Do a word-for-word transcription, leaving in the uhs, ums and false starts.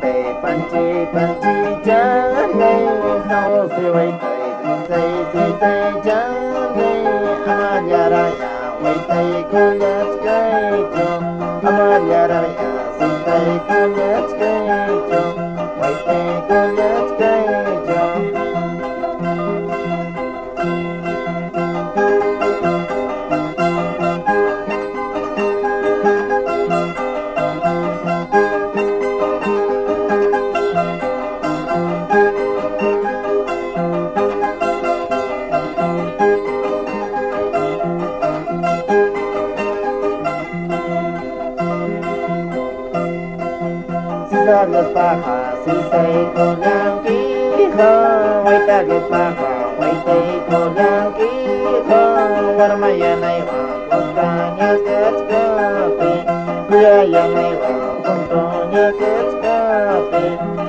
tề panchi panchi chân này sau si quay tề say si say chân này amanya raya quay tề kunyat kay chung amanya raya si tề kunyat kay chung quay tề kunyat kay chung. Sa las pajas si say con yang ki ho wai ta las pajas wai tay con yang ki ho war ma ya nai wa costa nya ket ka pi ya ya nai wa con to nya ket ka pi